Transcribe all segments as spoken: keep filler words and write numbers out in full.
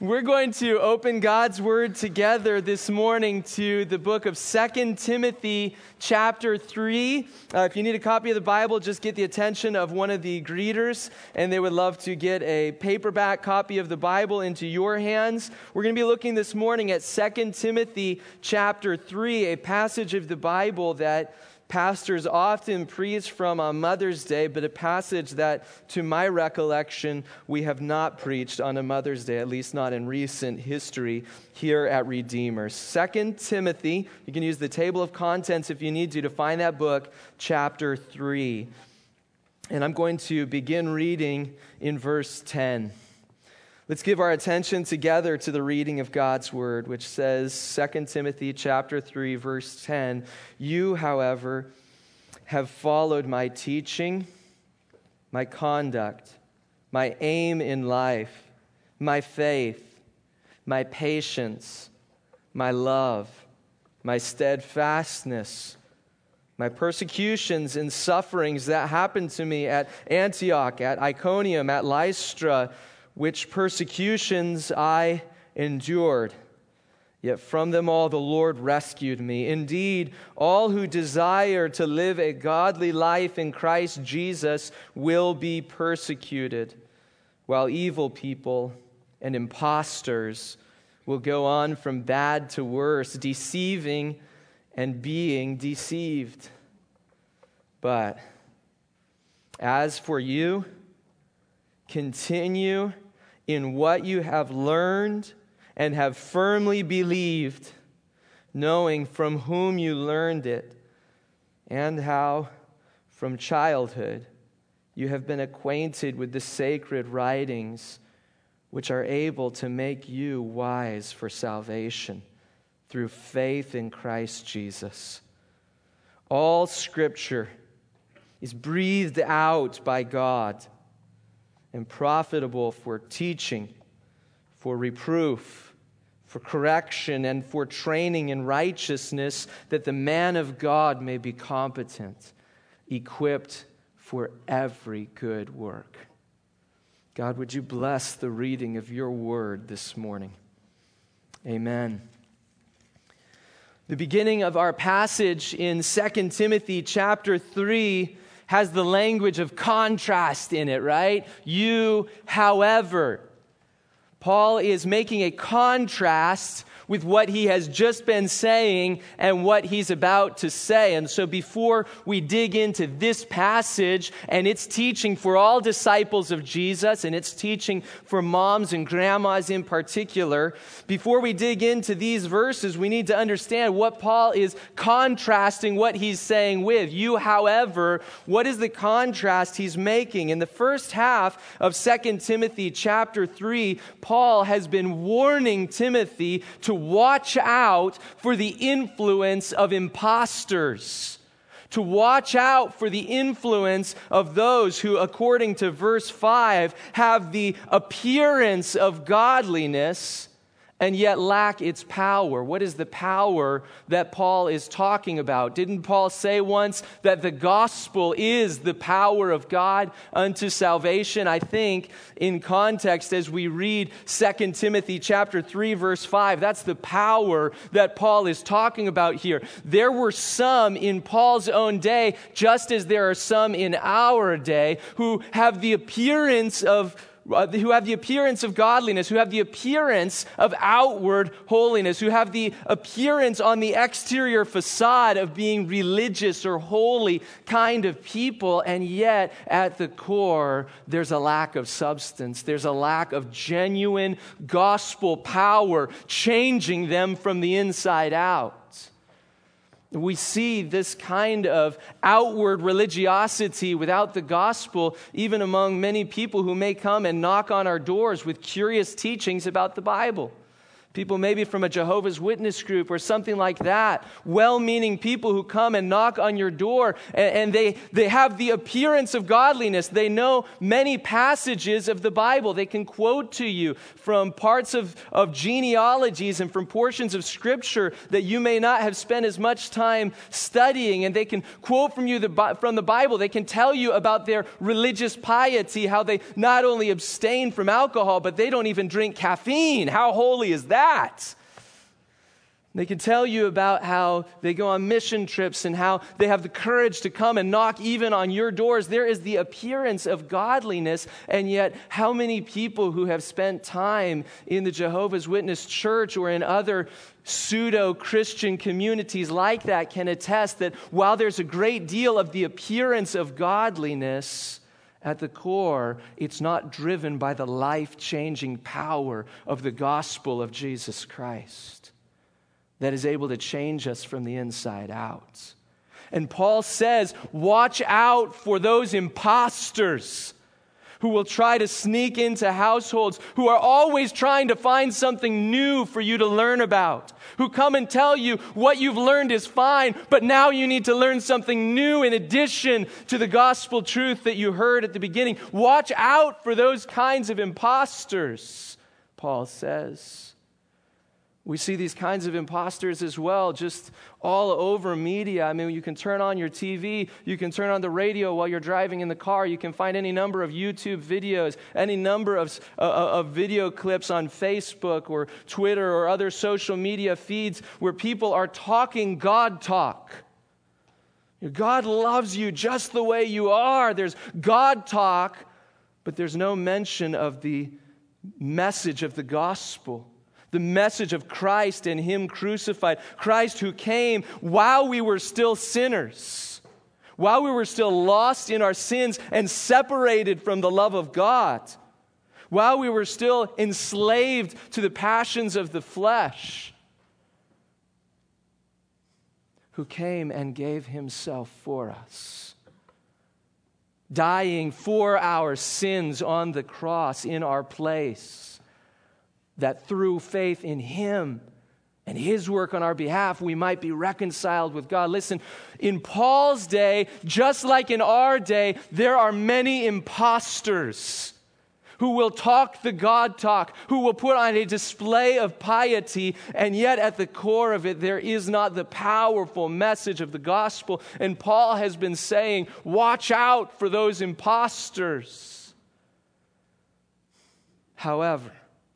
We're going to open God's Word together this morning to the book of Second Timothy chapter three. Uh, if you need a copy of the Bible, just get the attention of one of the greeters, and they would love to get a paperback copy of the Bible into your hands. We're going to be looking this morning at Second Timothy chapter three, a passage of the Bible that pastors often preach from on Mother's Day, but a passage that, to my recollection, we have not preached on a Mother's Day, at least not in recent history here at Redeemer. Second Timothy, you can use the table of contents if you need to to find that book, chapter three. And I'm going to begin reading in verse ten. Let's give our attention together to the reading of God's Word, which says, Second Timothy chapter three, verse ten, "You, however, have followed my teaching, my conduct, my aim in life, my faith, my patience, my love, my steadfastness, my persecutions and sufferings that happened to me at Antioch, at Iconium, at Lystra, which persecutions I endured. Yet from them all the Lord rescued me. Indeed, all who desire to live a godly life in Christ Jesus will be persecuted, while evil people and impostors will go on from bad to worse, deceiving and being deceived. But as for you, continue in what you have learned and have firmly believed, knowing from whom you learned it, and how from childhood you have been acquainted with the sacred writings, which are able to make you wise for salvation through faith in Christ Jesus. All Scripture is breathed out by God and profitable for teaching, for reproof, for correction, and for training in righteousness, that the man of God may be competent, equipped for every good work." God, would you bless the reading of your word this morning? Amen. The beginning of our passage in Second Timothy chapter three has the language of contrast in it, right? You, however. Paul is making a contrast with what he has just been saying and what he's about to say. And so before we dig into this passage and its teaching for all disciples of Jesus, and its teaching for moms and grandmas in particular, before we dig into these verses, we need to understand what Paul is contrasting what he's saying with. You, however, what is the contrast he's making? In the first half of Second Timothy chapter three, Paul has been warning Timothy to watch out for the influence of imposters, to watch out for the influence of those who, according to verse five, have the appearance of godliness and yet lack its power. What is the power that Paul is talking about? Didn't Paul say once that the gospel is the power of God unto salvation? I think in context, as we read Second Timothy chapter three, verse five, that's the power that Paul is talking about here. There were some in Paul's own day, just as there are some in our day, who have the appearance of who have the appearance of godliness, who have the appearance of outward holiness, who have the appearance on the exterior facade of being religious or holy kind of people, and yet at the core, there's a lack of substance. There's a lack of genuine gospel power changing them from the inside out. We see this kind of outward religiosity without the gospel even among many people who may come and knock on our doors with curious teachings about the Bible. People maybe from a Jehovah's Witness group or something like that. Well-meaning people who come and knock on your door, and, and they, they have the appearance of godliness. They know many passages of the Bible. They can quote to you from parts of, of genealogies and from portions of Scripture that you may not have spent as much time studying. And they can quote from you the, from the Bible. They can tell you about their religious piety, how they not only abstain from alcohol, but they don't even drink caffeine. How holy is that? They can tell you about how they go on mission trips and how they have the courage to come and knock even on your doors. There is the appearance of godliness, and yet how many people who have spent time in the Jehovah's Witness church or in other pseudo-Christian communities like that can attest that while there's a great deal of the appearance of godliness, at the core, it's not driven by the life-changing power of the gospel of Jesus Christ that is able to change us from the inside out. And Paul says, watch out for those imposters who will try to sneak into households, who are always trying to find something new for you to learn about, who come and tell you what you've learned is fine, but now you need to learn something new in addition to the gospel truth that you heard at the beginning. Watch out for those kinds of imposters, Paul says. We see these kinds of imposters as well, just all over media. I mean, you can turn on your T V, you can turn on the radio while you're driving in the car, you can find any number of YouTube videos, any number of, uh, of video clips on Facebook or Twitter or other social media feeds where people are talking God talk. God loves you just the way you are. There's God talk, but there's no mention of the message of the gospel. The message of Christ and Him crucified. Christ who came while we were still sinners, while we were still lost in our sins and separated from the love of God, while we were still enslaved to the passions of the flesh, who came and gave Himself for us, dying for our sins on the cross in our place, that through faith in Him and His work on our behalf, we might be reconciled with God. Listen, in Paul's day, just like in our day, there are many imposters who will talk the God talk, who will put on a display of piety, and yet at the core of it, there is not the powerful message of the gospel. And Paul has been saying, watch out for those imposters. However,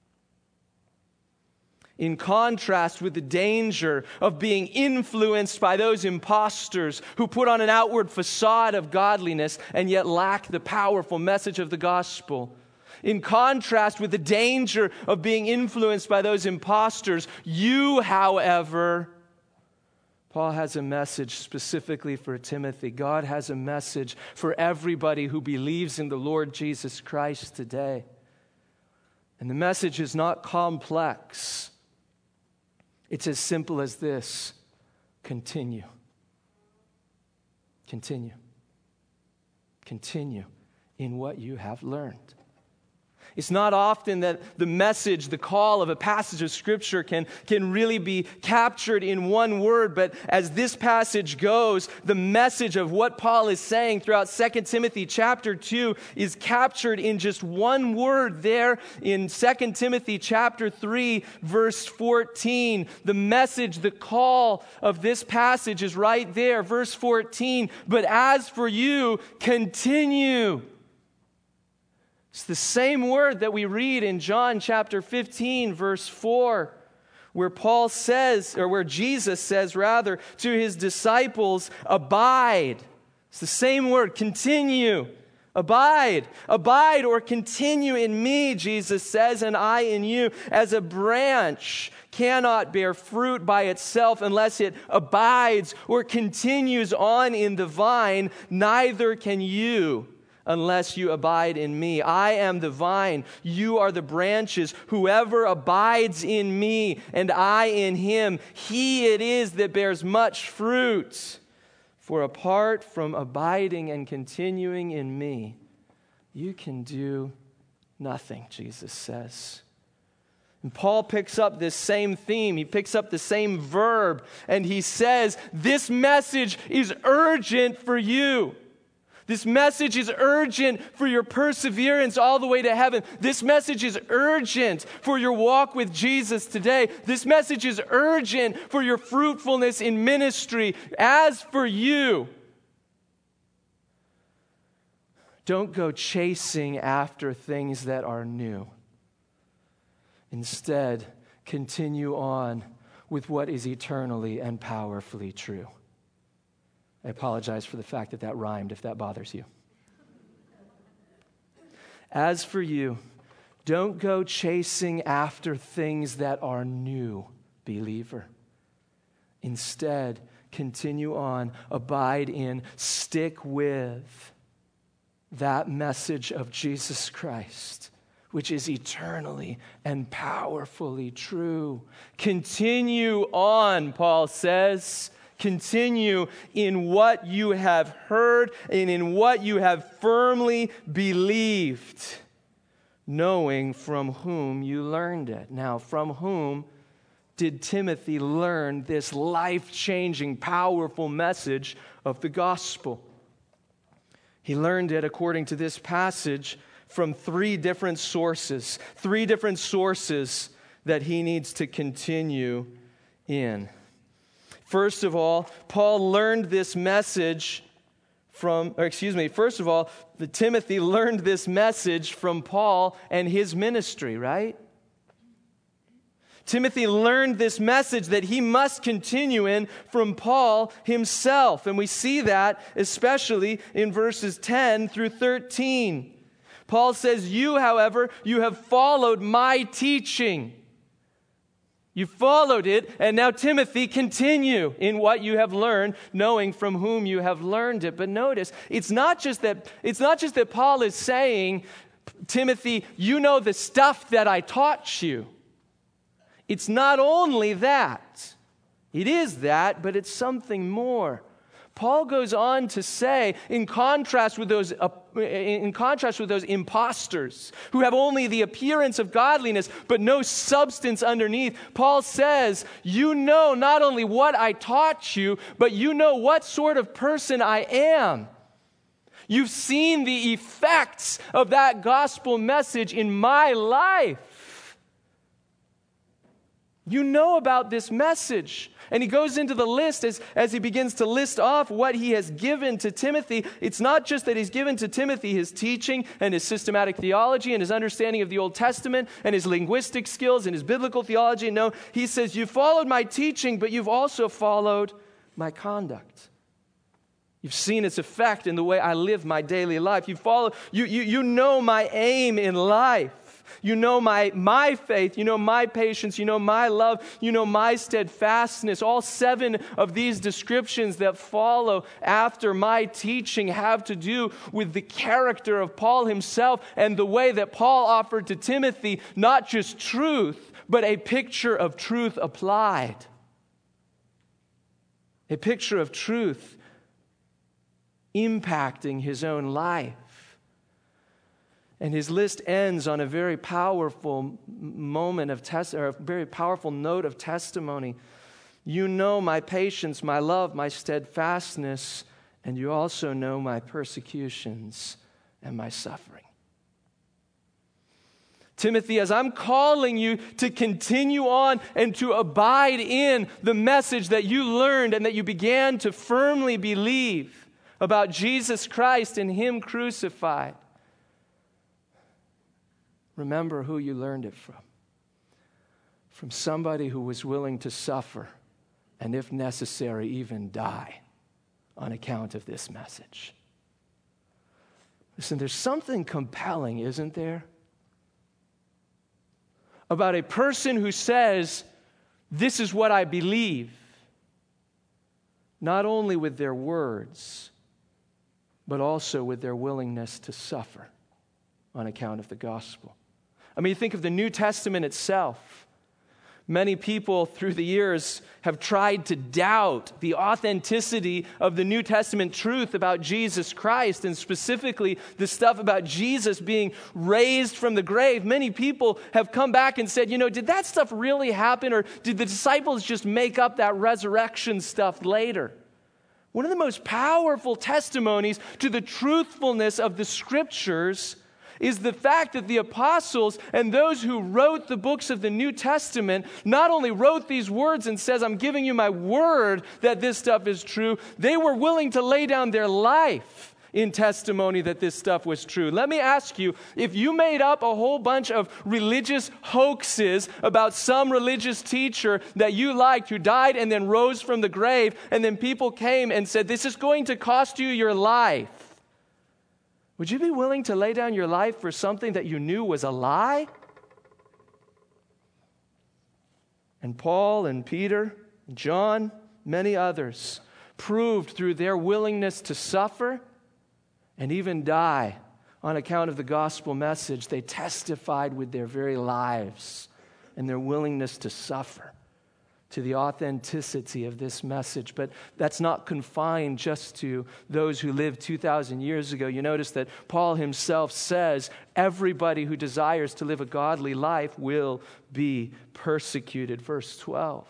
in contrast with the danger of being influenced by those imposters who put on an outward facade of godliness and yet lack the powerful message of the gospel, in contrast with the danger of being influenced by those imposters, you, however, Paul has a message specifically for Timothy. God has a message for everybody who believes in the Lord Jesus Christ today. And the message is not complex. It's as simple as this: continue. Continue. Continue in what you have learned. It's not often that the message, the call of a passage of Scripture can, can really be captured in one word, but as this passage goes, the message of what Paul is saying throughout Second Timothy chapter two is captured in just one word there in Second Timothy chapter three, verse fourteen. The message, the call of this passage is right there, verse fourteen. But as for you, continue. It's the same word that we read in John chapter fifteen, verse four, where Paul says, or where Jesus says rather, to His disciples, abide. It's the same word, continue. Abide. Abide or continue in me, Jesus says, and I in you. As a branch cannot bear fruit by itself unless it abides or continues on in the vine, neither can you unless you abide in me. I am the vine, you are the branches. Whoever abides in me and I in him, he it is that bears much fruit. For apart from abiding and continuing in me, you can do nothing, Jesus says. And Paul picks up this same theme. He picks up the same verb, and he says, this message is urgent for you. This message is urgent for your perseverance all the way to heaven. This message is urgent for your walk with Jesus today. This message is urgent for your fruitfulness in ministry. As for you, don't go chasing after things that are new. Instead, continue on with what is eternally and powerfully true. I apologize for the fact that that rhymed, if that bothers you. As for you, don't go chasing after things that are new, believer. Instead, continue on, abide in, stick with that message of Jesus Christ, which is eternally and powerfully true. Continue on, Paul says. Continue in what you have heard and in what you have firmly believed, knowing from whom you learned it. Now, from whom did Timothy learn this life-changing, powerful message of the gospel? He learned it, according to this passage, from three different sources. Three different sources that he needs to continue in. First of all, Paul learned this message from, or excuse me, first of all, the Timothy learned this message from Paul and his ministry, right? Timothy learned this message that he must continue in from Paul himself. And we see that especially in verses ten through thirteen. Paul says, you, however, you have followed my teaching. You followed it, and now, Timothy, continue in what you have learned, knowing from whom you have learned it. But notice, it's not just that, it's not just that Paul is saying, Timothy, you know the stuff that I taught you. It's not only that. It is that, but it's something more. Paul goes on to say, in contrast with those, uh, in contrast with those imposters who have only the appearance of godliness but no substance underneath, Paul says, you know not only what I taught you, but you know what sort of person I am. You've seen the effects of that gospel message in my life. You know about this message. And he goes into the list as, as he begins to list off what he has given to Timothy. It's not just that he's given to Timothy his teaching and his systematic theology and his understanding of the Old Testament and his linguistic skills and his biblical theology. No, he says, you've followed my teaching, but you've also followed my conduct. You've seen its effect in the way I live my daily life. You follow, you, you, you know my aim in life. You know my, my faith, you know my patience, you know my love, you know my steadfastness. All seven of these descriptions that follow after my teaching have to do with the character of Paul himself and the way that Paul offered to Timothy not just truth, but a picture of truth applied. A picture of truth impacting his own life. And his list ends on a very powerful moment of test, or a very powerful note of testimony. You know my patience, my love, my steadfastness, and you also know my persecutions and my suffering. Timothy, as I'm calling you to continue on and to abide in the message that you learned and that you began to firmly believe about Jesus Christ and Him crucified, remember who you learned it from. From somebody who was willing to suffer and, if necessary, even die on account of this message. Listen, there's something compelling, isn't there, about a person who says, this is what I believe, not only with their words, but also with their willingness to suffer on account of the gospel. I mean, think of the New Testament itself. Many people through the years have tried to doubt the authenticity of the New Testament truth about Jesus Christ, and specifically the stuff about Jesus being raised from the grave. Many people have come back and said, you know, did that stuff really happen, or did the disciples just make up that resurrection stuff later? One of the most powerful testimonies to the truthfulness of the Scriptures is the fact that the apostles and those who wrote the books of the New Testament not only wrote these words and says, I'm giving you my word that this stuff is true, they were willing to lay down their life in testimony that this stuff was true. Let me ask you, if you made up a whole bunch of religious hoaxes about some religious teacher that you liked who died and then rose from the grave, and then people came and said, this is going to cost you your life, would you be willing to lay down your life for something that you knew was a lie? And Paul and Peter, and John, many others proved through their willingness to suffer and even die on account of the gospel message. They testified with their very lives and their willingness to suffer to the authenticity of this message. But that's not confined just to those who lived two thousand years ago. You notice that Paul himself says everybody who desires to live a godly life will be persecuted. Verse twelve.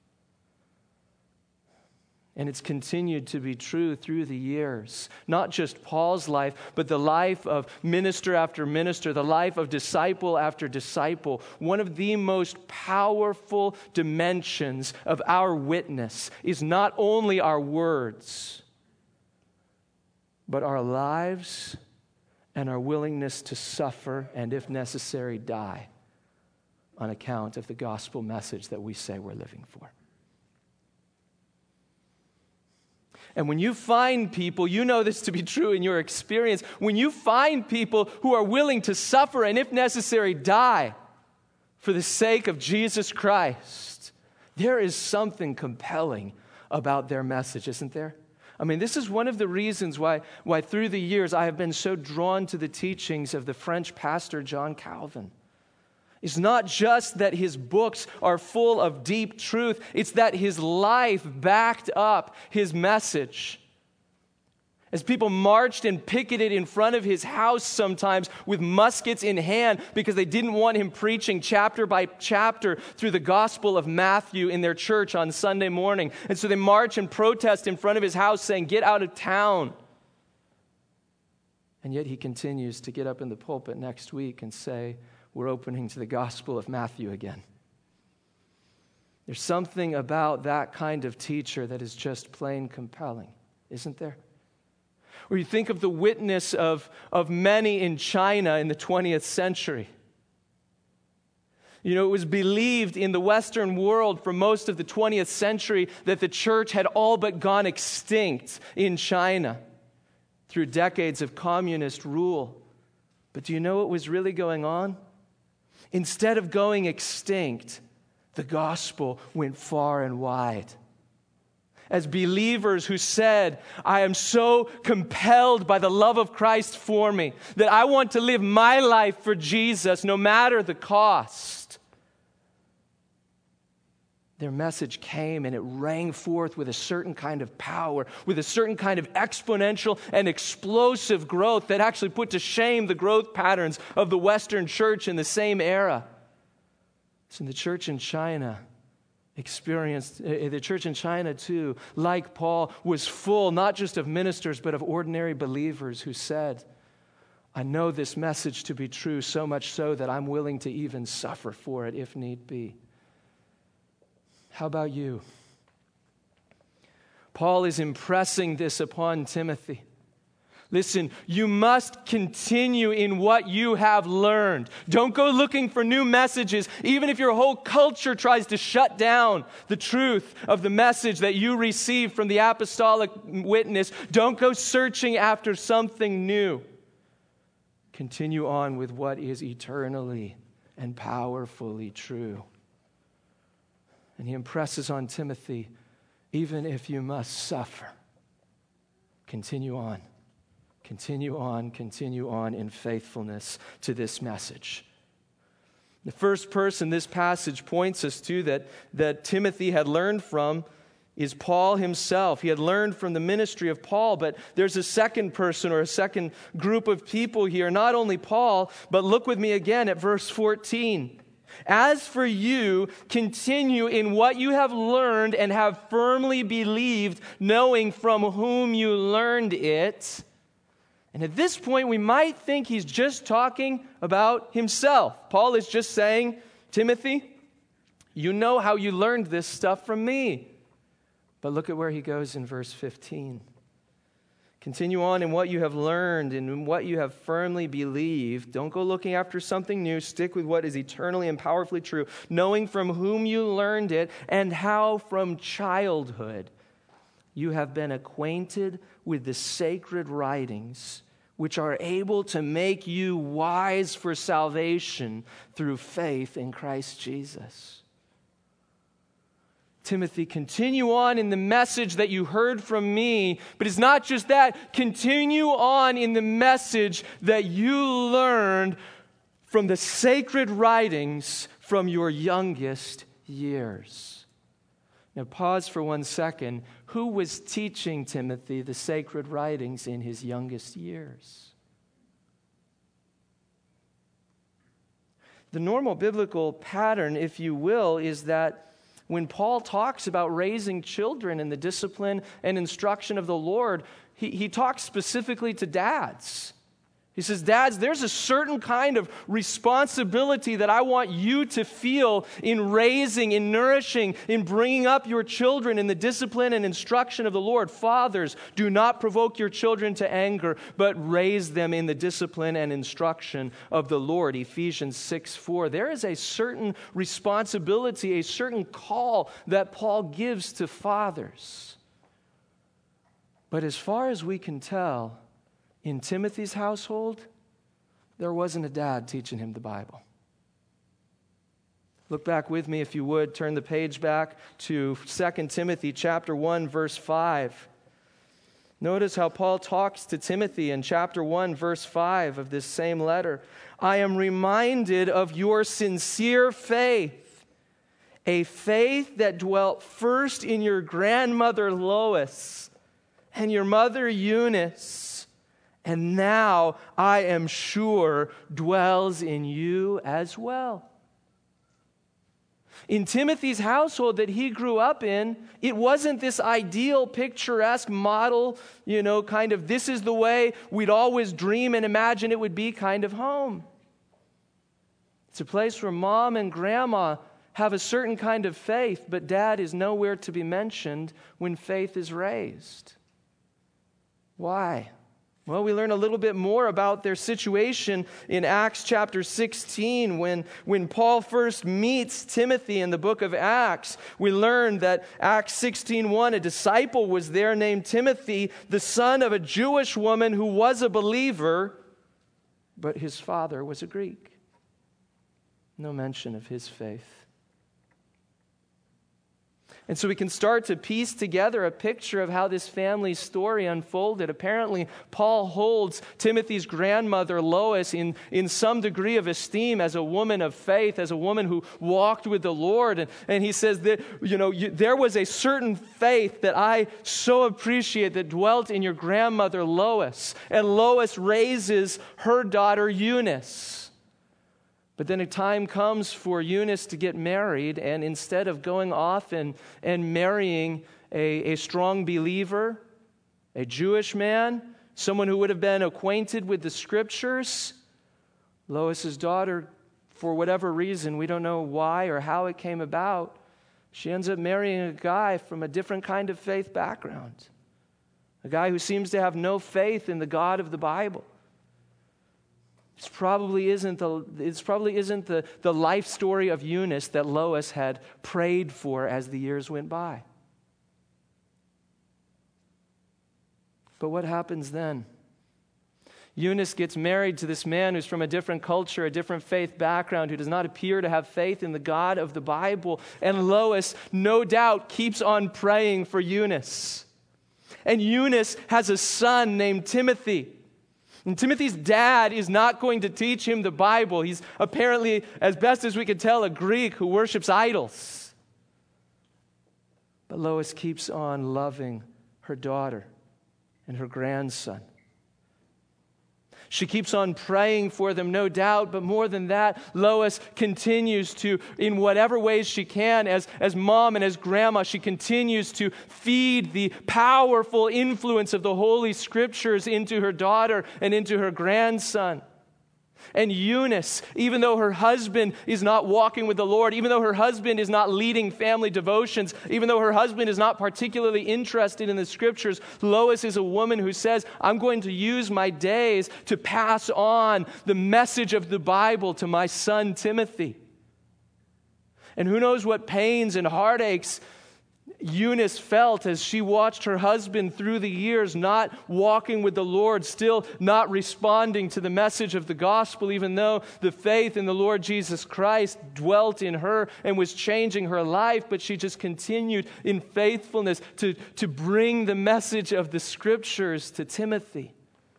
And it's continued to be true through the years. Not just Paul's life, but the life of minister after minister, the life of disciple after disciple. One of the most powerful dimensions of our witness is not only our words, but our lives and our willingness to suffer and, if necessary, die on account of the gospel message that we say we're living for. And when you find people, you know this to be true in your experience, when you find people who are willing to suffer and, if necessary, die for the sake of Jesus Christ, there is something compelling about their message, isn't there? I mean, this is one of the reasons why, why through the years I have been so drawn to the teachings of the French pastor John Calvin. It's not just that his books are full of deep truth. It's that his life backed up his message. As people marched and picketed in front of his house sometimes with muskets in hand because they didn't want him preaching chapter by chapter through the Gospel of Matthew in their church on Sunday morning. And so they march and protest in front of his house saying, get out of town. And yet he continues to get up in the pulpit next week and say, we're opening to the Gospel of Matthew again. There's something about that kind of teacher that is just plain compelling, isn't there? Or you think of the witness of, of many in China in the twentieth century. You know, it was believed in the Western world for most of the twentieth century that the church had all but gone extinct in China through decades of communist rule. But do you know what was really going on? Instead of going extinct, the gospel went far and wide. As believers who said, I am so compelled by the love of Christ for me that I want to live my life for Jesus no matter the cost. Their message came and it rang forth with a certain kind of power, with a certain kind of exponential and explosive growth that actually put to shame the growth patterns of the Western church in the same era. So the church in China experienced, uh, the church in China too, like Paul, was full not just of ministers but of ordinary believers who said, I know this message to be true, so much so that I'm willing to even suffer for it if need be. How about you? Paul is impressing this upon Timothy. Listen, you must continue in what you have learned. Don't go looking for new messages, even if your whole culture tries to shut down the truth of the message that you received from the apostolic witness. Don't go searching after something new. Continue on with what is eternally and powerfully true. And he impresses on Timothy, even if you must suffer, continue on, continue on, continue on in faithfulness to this message. The first person this passage points us to that, that Timothy had learned from is Paul himself. He had learned from the ministry of Paul, but there's a second person or a second group of people here. Not only Paul, but look with me again at verse fourteen. As for you, continue in what you have learned and have firmly believed, knowing from whom you learned it. And at this point, we might think he's just talking about himself. Paul is just saying, Timothy, you know how you learned this stuff from me. But look at where he goes in verse fifteen. Continue on in what you have learned and in what you have firmly believed. Don't go looking after something new. Stick with what is eternally and powerfully true, knowing from whom you learned it and how from childhood you have been acquainted with the sacred writings, which are able to make you wise for salvation through faith in Christ Jesus. Timothy, continue on in the message that you heard from me. But it's not just that. Continue on in the message that you learned from the sacred writings from your youngest years. Now pause for one second. Who was teaching Timothy the sacred writings in his youngest years? The normal biblical pattern, if you will, is that when Paul talks about raising children in the discipline and instruction of the Lord, he, he talks specifically to dads. He says, dads, there's a certain kind of responsibility that I want you to feel in raising, in nourishing, in bringing up your children in the discipline and instruction of the Lord. Fathers, do not provoke your children to anger, but raise them in the discipline and instruction of the Lord. Ephesians six four. There is a certain responsibility, a certain call that Paul gives to fathers. But as far as we can tell, in Timothy's household, there wasn't a dad teaching him the Bible. Look back with me, if you would. Turn the page back to Second Timothy chapter one, verse five. Notice how Paul talks to Timothy in chapter one, verse five of this same letter. I am reminded of your sincere faith, a faith that dwelt first in your grandmother Lois and your mother Eunice, and now, I am sure, dwells in you as well. In Timothy's household that he grew up in, it wasn't this ideal, picturesque model, you know, kind of this is the way we'd always dream and imagine it would be kind of home. It's a place where mom and grandma have a certain kind of faith, but dad is nowhere to be mentioned when faith is raised. Why? Well, we learn a little bit more about their situation in Acts chapter sixteen. When, when Paul first meets Timothy in the book of Acts, we learn that Acts sixteen one, a disciple was there named Timothy, the son of a Jewish woman who was a believer, but his father was a Greek. No mention of his faith. And so we can start to piece together a picture of how this family story unfolded. Apparently, Paul holds Timothy's grandmother, Lois, in, in some degree of esteem as a woman of faith, as a woman who walked with the Lord. And, and he says that, you know, you, there was a certain faith that I so appreciate that dwelt in your grandmother, Lois. And Lois raises her daughter, Eunice. But then a time comes for Eunice to get married, and instead of going off and, and marrying a, a strong believer, a Jewish man, someone who would have been acquainted with the Scriptures, Lois's daughter, for whatever reason, we don't know why or how it came about, she ends up marrying a guy from a different kind of faith background, a guy who seems to have no faith in the God of the Bible. It probably isn't the, it's probably isn't the, the life story of Eunice that Lois had prayed for as the years went by. But what happens then? Eunice gets married to this man who's from a different culture, a different faith background, who does not appear to have faith in the God of the Bible. And Lois, no doubt, keeps on praying for Eunice. And Eunice has a son named Timothy. And Timothy's dad is not going to teach him the Bible. He's apparently, as best as we can tell, a Greek who worships idols. But Lois keeps on loving her daughter and her grandson. She keeps on praying for them, no doubt, but more than that, Lois continues to, in whatever ways she can, as, as mom and as grandma, she continues to feed the powerful influence of the Holy Scriptures into her daughter and into her grandson. And Eunice, even though her husband is not walking with the Lord, even though her husband is not leading family devotions, even though her husband is not particularly interested in the Scriptures, Lois is a woman who says, I'm going to use my days to pass on the message of the Bible to my son Timothy. And who knows what pains and heartaches Eunice felt as she watched her husband through the years not walking with the Lord, still not responding to the message of the gospel, even though the faith in the Lord Jesus Christ dwelt in her and was changing her life, but she just continued in faithfulness to, to bring the message of the Scriptures to Timothy.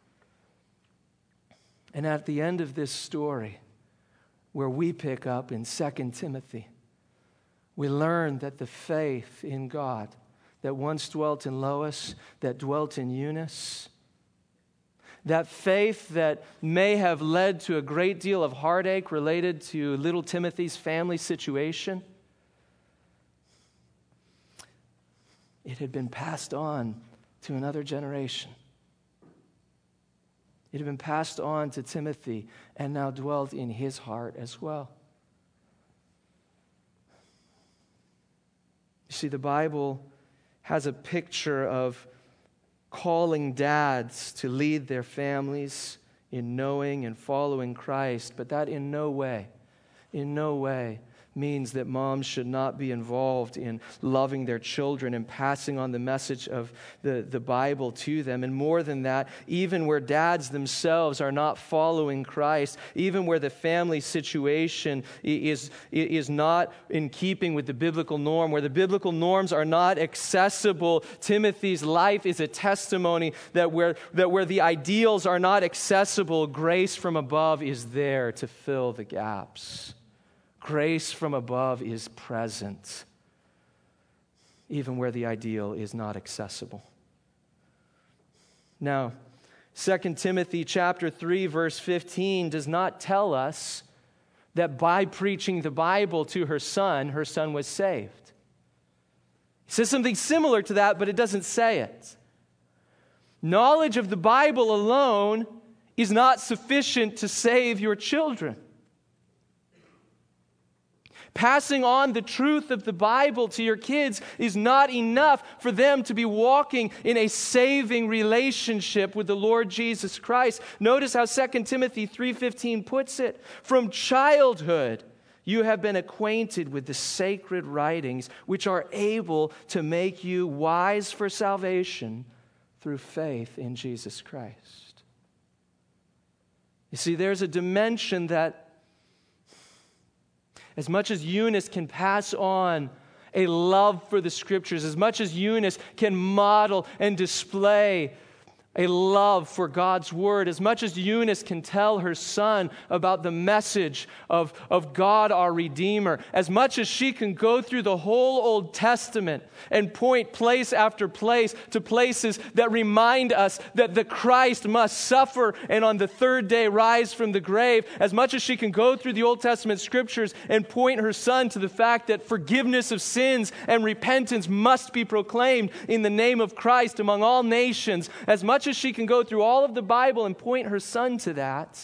And at the end of this story, where we pick up in Second Timothy, we learn that the faith in God that once dwelt in Lois, that dwelt in Eunice, that faith that may have led to a great deal of heartache related to little Timothy's family situation, it had been passed on to another generation. It had been passed on to Timothy and now dwelt in his heart as well. You see, the Bible has a picture of calling dads to lead their families in knowing and following Christ, but that in no way, in no way means that moms should not be involved in loving their children and passing on the message of the, the Bible to them. And more than that, even where dads themselves are not following Christ, even where the family situation is, is not in keeping with the biblical norm, where the biblical norms are not accessible, Timothy's life is a testimony that where, that where the ideals are not accessible, grace from above is there to fill the gaps. Grace from above is present, even where the ideal is not accessible. Now, Second Timothy chapter three, verse fifteen does not tell us that by preaching the Bible to her son, her son was saved. It says something similar to that, but it doesn't say it. Knowledge of the Bible alone is not sufficient to save your children. Passing on the truth of the Bible to your kids is not enough for them to be walking in a saving relationship with the Lord Jesus Christ. Notice how Second Timothy three fifteen puts it. From childhood, you have been acquainted with the sacred writings, which are able to make you wise for salvation through faith in Jesus Christ. You see, there's a dimension that as much as Eunice can pass on a love for the Scriptures, as much as Eunice can model and display a love for God's Word, as much as Eunice can tell her son about the message of, of God our Redeemer, as much as she can go through the whole Old Testament and point place after place to places that remind us that the Christ must suffer and on the third day rise from the grave, as much as she can go through the Old Testament Scriptures and point her son to the fact that forgiveness of sins and repentance must be proclaimed in the name of Christ among all nations, as much as she can go through all of the Bible and point her son to that,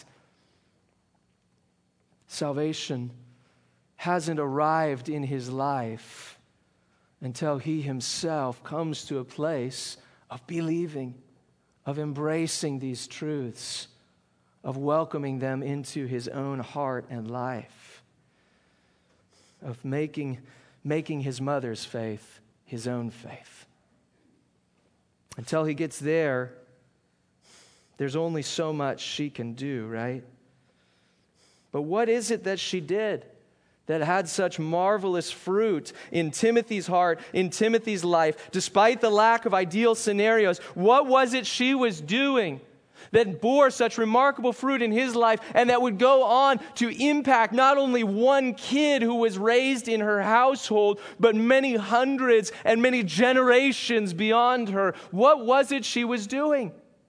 salvation hasn't arrived in his life until he himself comes to a place of believing, of embracing these truths, of welcoming them into his own heart and life, of making, making his mother's faith his own faith. Until he gets there, there's only so much she can do, right? But what is it that she did that had such marvelous fruit in Timothy's heart, in Timothy's life, despite the lack of ideal scenarios? What was it she was doing that bore such remarkable fruit in his life and that would go on to impact not only one kid who was raised in her household, but many hundreds and many generations beyond her. What was it she was doing?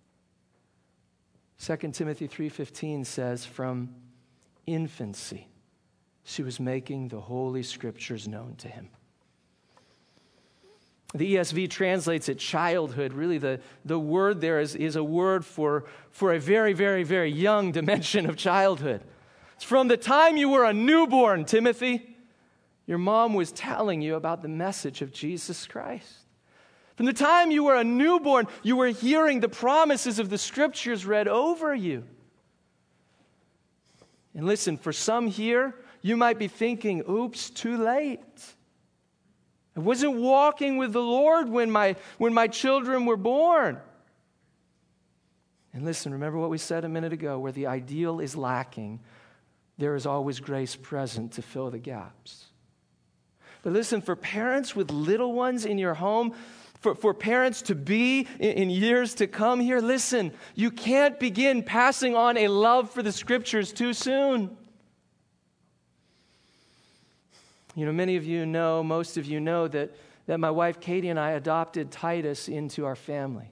Second Timothy three fifteen says, from infancy, she was making the Holy Scriptures known to him. The E S V translates it childhood. Really, the, the word there is, is a word for, for a very, very, very young dimension of childhood. It's from the time you were a newborn, Timothy, your mom was telling you about the message of Jesus Christ. From the time you were a newborn, you were hearing the promises of the Scriptures read over you. And listen, for some here, you might be thinking, oops, too late. I wasn't walking with the Lord when my, when my children were born. And listen, remember what we said a minute ago, where the ideal is lacking, there is always grace present to fill the gaps. But listen, for parents with little ones in your home, for, for parents to be in, in years to come here, listen, you can't begin passing on a love for the Scriptures too soon. You know, many of you know, most of you know that, that my wife Katie and I adopted Titus into our family.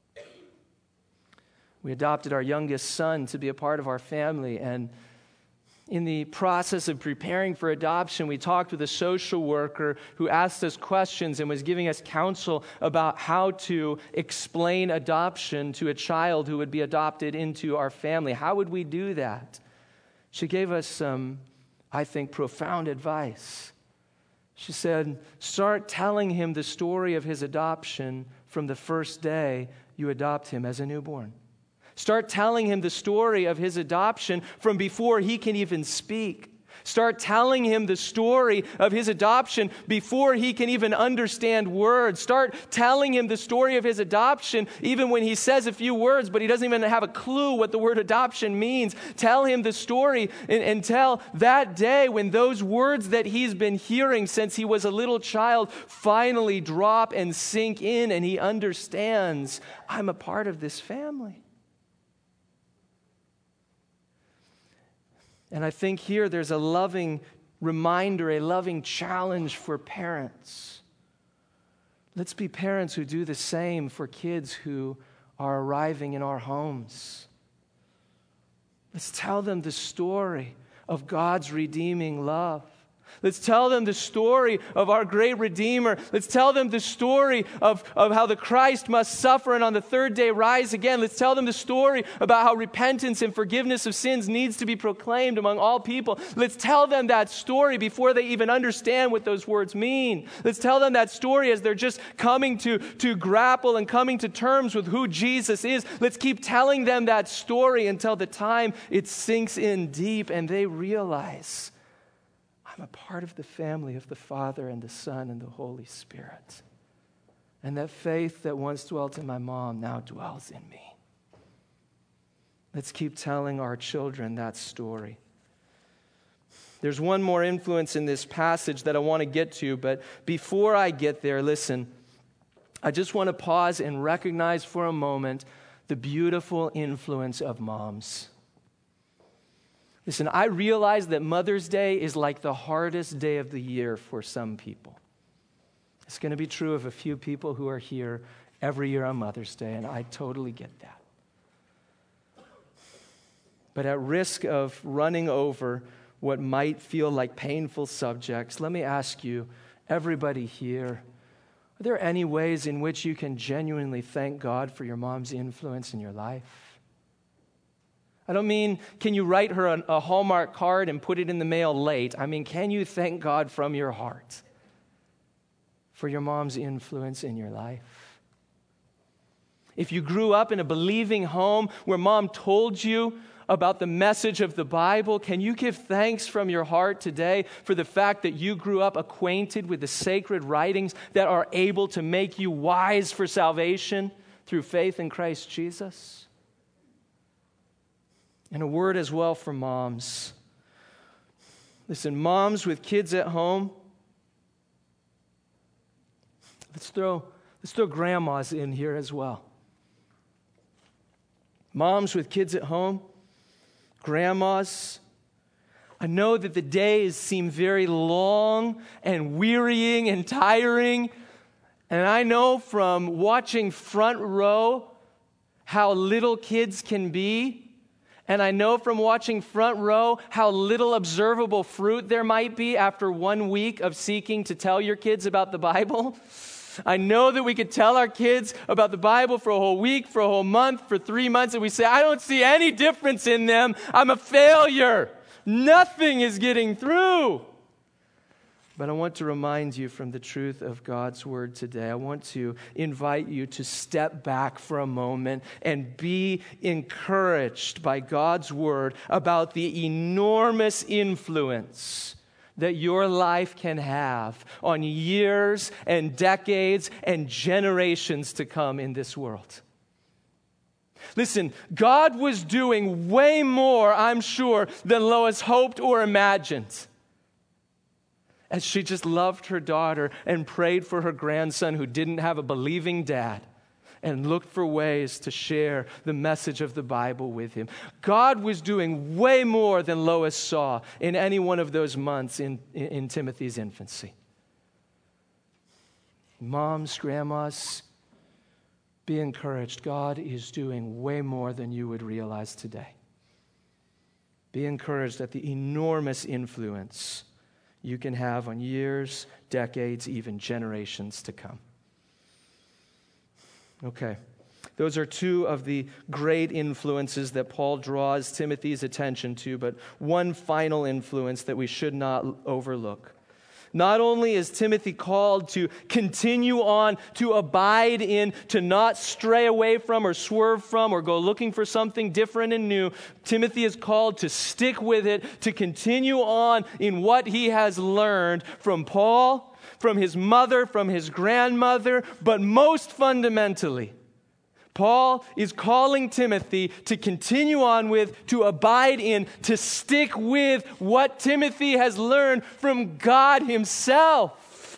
We adopted our youngest son to be a part of our family, and in the process of preparing for adoption, we talked with a social worker who asked us questions and was giving us counsel about how to explain adoption to a child who would be adopted into our family. How would we do that? She gave us some, I think, profound advice. She said, start telling him the story of his adoption from the first day you adopt him as a newborn. Start telling him the story of his adoption from before he can even speak. Start telling him the story of his adoption before he can even understand words. Start telling him the story of his adoption even when he says a few words, but he doesn't even have a clue what the word adoption means. Tell him the story and, and tell that day when those words that he's been hearing since he was a little child finally drop and sink in and he understands, I'm a part of this family. And I think here there's a loving reminder, a loving challenge for parents. Let's be parents who do the same for kids who are arriving in our homes. Let's tell them the story of God's redeeming love. Let's tell them the story of our great Redeemer. Let's tell them the story of, of how the Christ must suffer and on the third day rise again. Let's tell them the story about how repentance and forgiveness of sins needs to be proclaimed among all people. Let's tell them that story before they even understand what those words mean. Let's tell them that story as they're just coming to, to grapple and coming to terms with who Jesus is. Let's keep telling them that story until the time it sinks in deep and they realize, I'm a part of the family of the Father and the Son and the Holy Spirit. And that faith that once dwelt in my mom now dwells in me. Let's keep telling our children that story. There's one more influence in this passage that I want to get to, but before I get there, listen, I just want to pause and recognize for a moment the beautiful influence of moms. Listen, I realize that Mother's Day is like the hardest day of the year for some people. It's going to be true of a few people who are here every year on Mother's Day, and I totally get that. But at risk of running over what might feel like painful subjects, let me ask you, everybody here, are there any ways in which you can genuinely thank God for your mom's influence in your life? I don't mean, can you write her a, a Hallmark card and put it in the mail late? I mean, can you thank God from your heart for your mom's influence in your life? If you grew up in a believing home where mom told you about the message of the Bible, can you give thanks from your heart today for the fact that you grew up acquainted with the sacred writings that are able to make you wise for salvation through faith in Christ Jesus? And a word as well for moms. Listen, moms with kids at home, let's throw, let's throw grandmas in here as well. Moms with kids at home, grandmas, I know that the days seem very long and wearying and tiring. And I know from watching Front Row how little kids can be. And I know from watching Front Row how little observable fruit there might be after one week of seeking to tell your kids about the Bible. I know that we could tell our kids about the Bible for a whole week, for a whole month, for three months, and we say, I don't see any difference in them. I'm a failure. Nothing is getting through. But I want to remind you from the truth of God's word today. I want to invite you to step back for a moment and be encouraged by God's word about the enormous influence that your life can have on years and decades and generations to come in this world. Listen, God was doing way more, I'm sure, than Lois hoped or imagined, as she just loved her daughter and prayed for her grandson who didn't have a believing dad and looked for ways to share the message of the Bible with him. God was doing way more than Lois saw in any one of those months in, in, in Timothy's infancy. Moms, grandmas, be encouraged. God is doing way more than you would realize today. Be encouraged at the enormous influence you can have on years, decades, even generations to come. Okay, those are two of the great influences that Paul draws Timothy's attention to, but one final influence that we should not overlook. Not only is Timothy called to continue on, to abide in, to not stray away from or swerve from or go looking for something different and new, Timothy is called to stick with it, to continue on in what he has learned from Paul, from his mother, from his grandmother, but most fundamentally, Paul is calling Timothy to continue on with, to abide in, to stick with what Timothy has learned from God himself.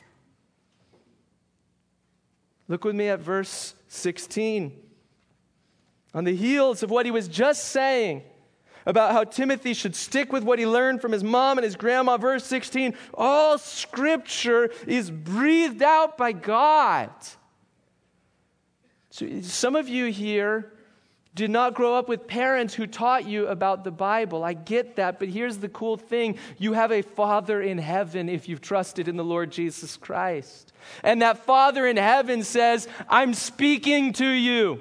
Look with me at verse sixteen. On the heels of what he was just saying about how Timothy should stick with what he learned from his mom and his grandma, verse sixteen, all Scripture is breathed out by God. So some of you here did not grow up with parents who taught you about the Bible. I get that, but here's the cool thing. You have a Father in heaven if you've trusted in the Lord Jesus Christ. And that Father in heaven says, I'm speaking to you.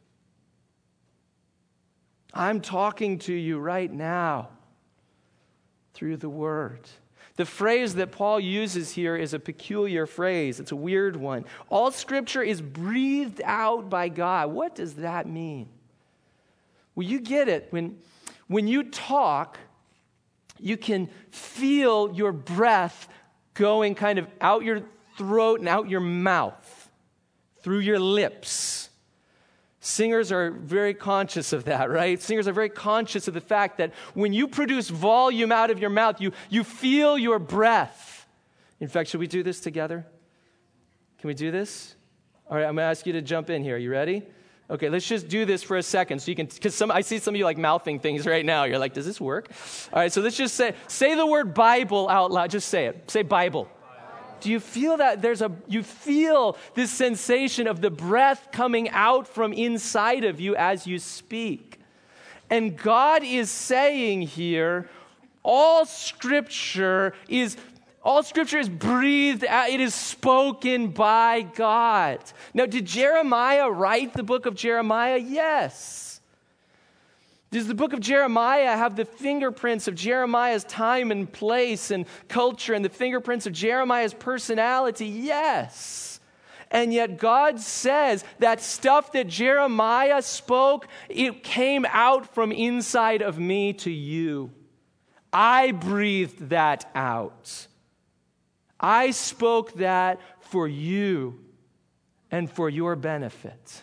I'm talking to you right now through the Word. The phrase that Paul uses here is a peculiar phrase. It's a weird one. All Scripture is breathed out by God. What does that mean? Well, you get it. When, when you talk, you can feel your breath going kind of out your throat and out your mouth, through your lips. Singers are very conscious of that, right? Singers are very conscious of the fact that when you produce volume out of your mouth, you, you feel your breath. In fact, should we do this together? Can we do this? All right, I'm going to ask you to jump in here. You ready? Okay, let's just do this for a second so you can, because some I see some of you like mouthing things right now. You're like, does this work? All right, so let's just say, say the word Bible out loud. Just say it. Say Bible. Do you feel that there's a, you feel this sensation of the breath coming out from inside of you as you speak? And God is saying here, all Scripture is, all Scripture is breathed out. It is spoken by God. Now, did Jeremiah write the book of Jeremiah? Yes. Does the book of Jeremiah have the fingerprints of Jeremiah's time and place and culture and the fingerprints of Jeremiah's personality? Yes. And yet God says that stuff that Jeremiah spoke, it came out from inside of me to you. I breathed that out. I spoke that for you and for your benefit.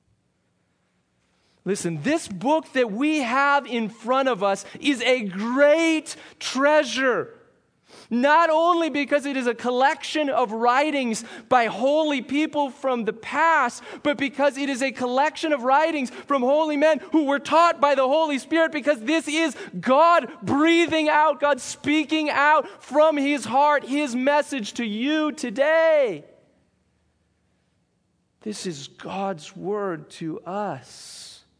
Listen, this book that we have in front of us is a great treasure. Not only because it is a collection of writings by holy people from the past, but because it is a collection of writings from holy men who were taught by the Holy Spirit, because this is God breathing out, God speaking out from His heart, His message to you today. This is God's word to us.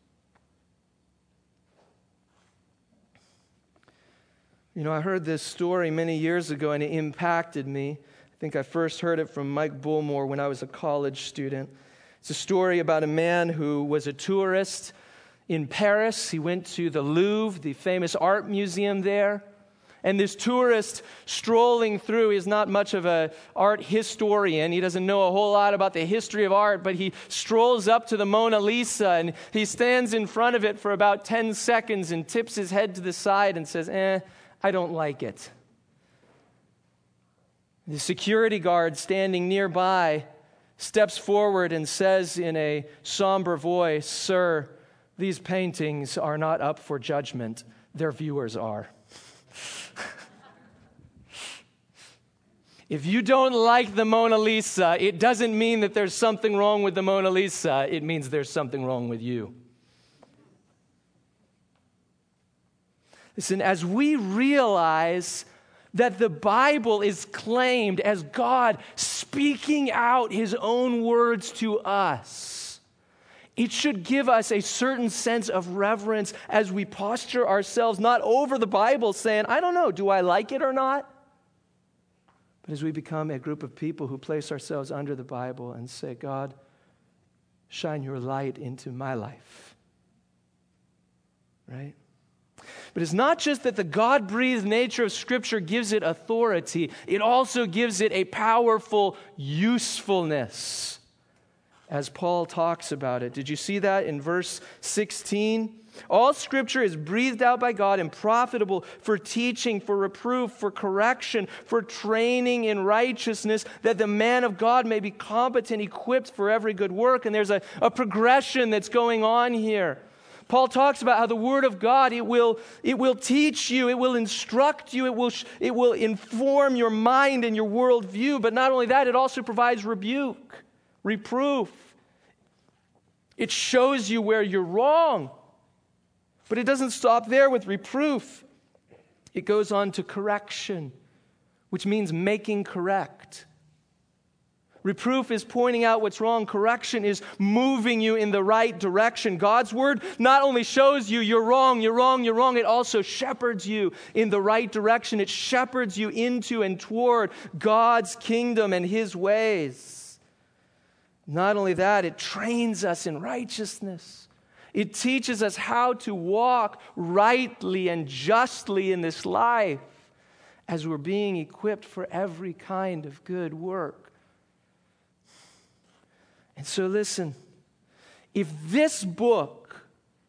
You know, I heard this story many years ago and it impacted me. I think I first heard it from Mike Bullmore when I was a college student. It's a story about a man who was a tourist in Paris. He went to the Louvre, the famous art museum there. And this tourist strolling through is not much of an art historian. He doesn't know a whole lot about the history of art, but he strolls up to the Mona Lisa and he stands in front of it for about ten seconds and tips his head to the side and says, eh, I don't like it. The security guard standing nearby steps forward and says in a somber voice, "Sir, these paintings are not up for judgment. Their viewers are." If you don't like the Mona Lisa, it doesn't mean that there's something wrong with the Mona Lisa. It means there's something wrong with you. Listen, as we realize that the Bible is claimed as God speaking out His own words to us, it should give us a certain sense of reverence as we posture ourselves not over the Bible saying, I don't know, do I like it or not? But as we become a group of people who place ourselves under the Bible and say, God, shine your light into my life. Right? But it's not just that the God-breathed nature of Scripture gives it authority, it also gives it a powerful usefulness, as Paul talks about it. Did you see that in verse sixteen? All Scripture is breathed out by God and profitable for teaching, for reproof, for correction, for training in righteousness, that the man of God may be competent, equipped for every good work. And there's a, a progression that's going on here. Paul talks about how the Word of God, it will, it will teach you, it will instruct you, it will, it will inform your mind and your worldview. But not only that, it also provides rebuke, reproof. It shows you where you're wrong. But it doesn't stop there with reproof. It goes on to correction, which means making correct. Reproof is pointing out what's wrong. Correction is moving you in the right direction. God's word not only shows you you're wrong, you're wrong, you're wrong, it also shepherds you in the right direction. It shepherds you into and toward God's kingdom and His ways. Not only that, it trains us in righteousness. It teaches us how to walk rightly and justly in this life as we're being equipped for every kind of good work. And so listen, if this book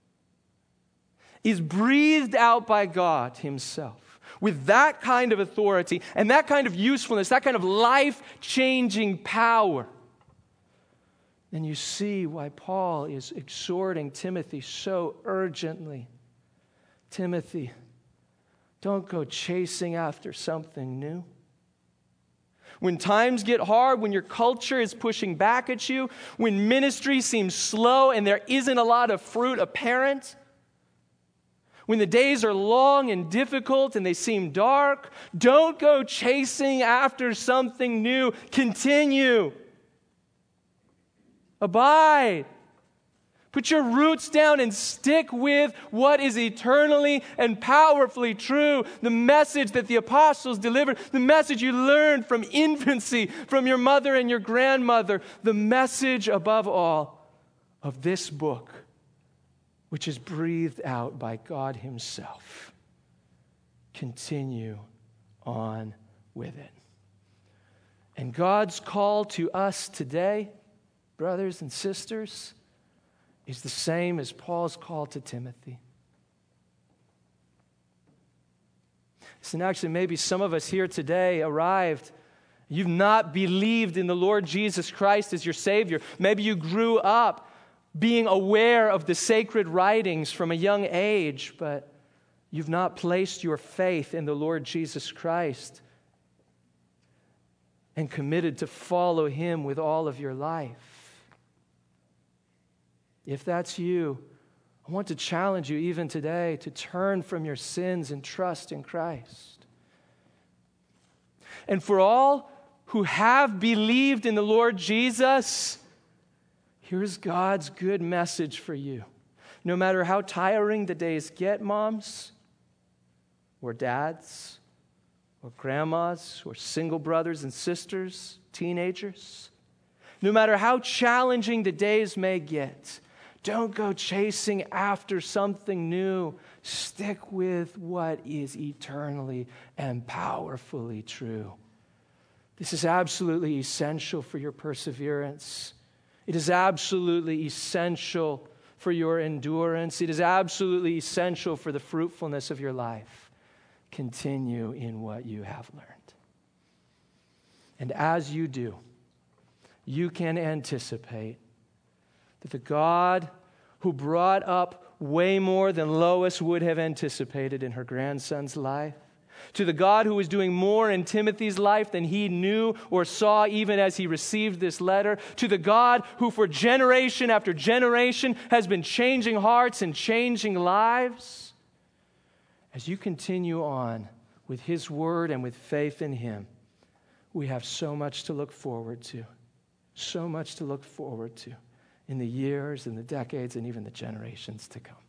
is breathed out by God Himself with that kind of authority and that kind of usefulness, that kind of life-changing power, then you see why Paul is exhorting Timothy so urgently. Timothy, don't go chasing after something new. When times get hard, when your culture is pushing back at you, when ministry seems slow and there isn't a lot of fruit apparent, when the days are long and difficult and they seem dark, don't go chasing after something new. Continue. Abide. Put your roots down and stick with what is eternally and powerfully true. The message that the apostles delivered, the message you learned from infancy, from your mother and your grandmother, the message above all of this book, which is breathed out by God Himself. Continue on with it. And God's call to us today, brothers and sisters, is the same as Paul's call to Timothy. So actually, maybe some of us here today arrived. You've not believed in the Lord Jesus Christ as your Savior. Maybe you grew up being aware of the sacred writings from a young age, but you've not placed your faith in the Lord Jesus Christ and committed to follow him with all of your life. If that's you, I want to challenge you even today to turn from your sins and trust in Christ. And for all who have believed in the Lord Jesus, here's God's good message for you. No matter how tiring the days get, moms, or dads, or grandmas, or single brothers and sisters, teenagers, no matter how challenging the days may get, don't go chasing after something new. Stick with what is eternally and powerfully true. This is absolutely essential for your perseverance. It is absolutely essential for your endurance. It is absolutely essential for the fruitfulness of your life. Continue in what you have learned. And as you do, you can anticipate that the God who brought up way more than Lois would have anticipated in her grandson's life, to the God who was doing more in Timothy's life than he knew or saw even as he received this letter, to the God who for generation after generation has been changing hearts and changing lives, as you continue on with his word and with faith in him, we have so much to look forward to, so much to look forward to in the years and the decades and even the generations to come.